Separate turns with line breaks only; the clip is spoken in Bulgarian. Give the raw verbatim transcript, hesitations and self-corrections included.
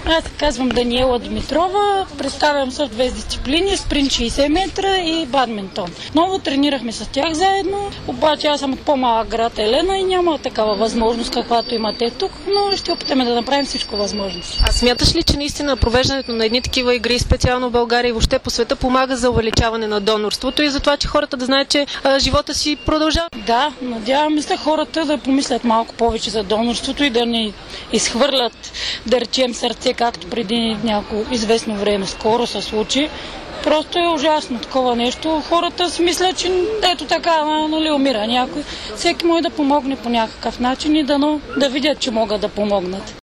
Аз се казвам Даниела Димитрова, представям се в две дисциплини, спринт шейсет метра и бадминтон. Много тренирахме с тях заедно, обаче аз съм от по-малък град Елена и няма такава възможност, каквато имате тук, но ще опитаме да направим всичко възможно.
А смяташ ли, че наистина провеждането на едни такива игри, специално в България и въобще по света, помага за увеличаване на донорството и за това, че хората да знаят, че а, живота си продължава?
Да, надявам се хората да помислят малко повече за донорството и да ни изхвърлят, да речем, сърце, както преди няколко известно време скоро се случи. Просто е ужасно такова нещо. Хората си мислят, че ето така, нали, умира някой. Всеки може да помогне по някакъв начин и да, но, да видят, че могат да помогнат.